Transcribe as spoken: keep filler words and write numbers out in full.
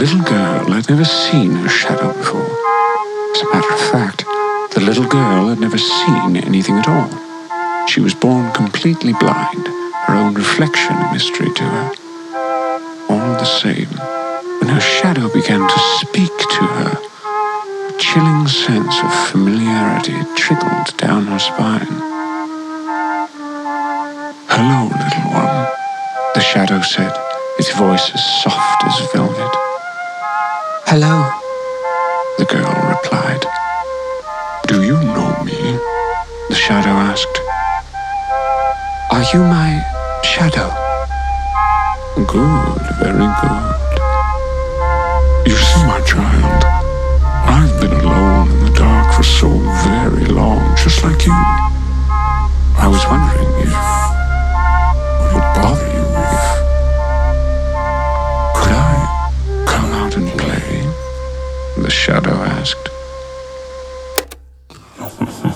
little girl had never seen her shadow before. As a matter of fact, the little girl had never seen anything at all. She was born completely blind, her own reflection a mystery to her. All the same, when her shadow began to speak to her, a chilling sense of familiarity trickled down her spine. "Hello, little one," the shadow said, its voice as soft as velvet. "Hello," the girl replied. "Do you know me?" the shadow asked. "Are you my shadow?" "Good, very good. You see, my child, I've been alone in the dark for so very long, just like you. I was wondering if it would bother you if... Could I come out and play?" the shadow asked.